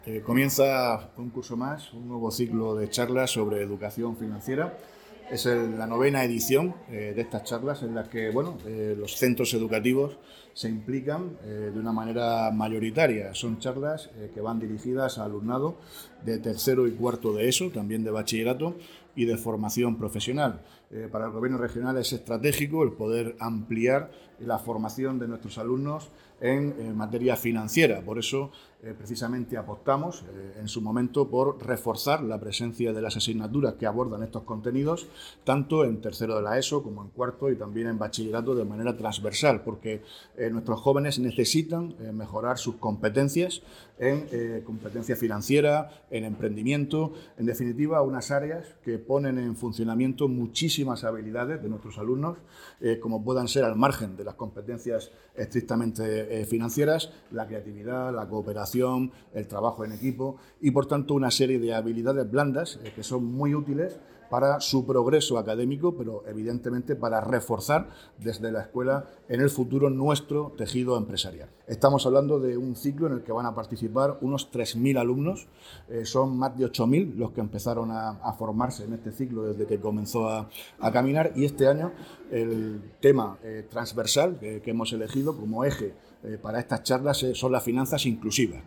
Comienza un curso más, un nuevo ciclo de charlas sobre educación financiera. Es la novena edición de estas charlas en las que los centros educativos se implican de una manera mayoritaria. Son charlas que van dirigidas a alumnado de tercero y cuarto de ESO, también de bachillerato y de formación profesional. Para el Gobierno regional es estratégico el poder ampliar la formación de nuestros alumnos en materia financiera. Por eso, precisamente apostamos en su momento por reforzar la presencia de las asignaturas que abordan estos contenidos, tanto en tercero de la ESO como en cuarto y también en bachillerato de manera transversal, porque nuestros jóvenes necesitan mejorar sus competencias en competencia financiera, en emprendimiento, en definitiva, unas áreas que ponen en funcionamiento muchísimas habilidades de nuestros alumnos, como puedan ser, al margen de las competencias estrictamente financieras, la creatividad, la cooperación, el trabajo en equipo y, por tanto, una serie de habilidades blandas que son muy útiles para su progreso académico, pero evidentemente para reforzar desde la escuela en el futuro nuestro tejido empresarial. Estamos hablando de un ciclo en el que van a participar unos 3.000 alumnos, son más de 8.000 los que empezaron a formarse en este ciclo desde que comenzó a caminar, y este año el tema transversal que hemos elegido como eje para estas charlas son las finanzas inclusivas.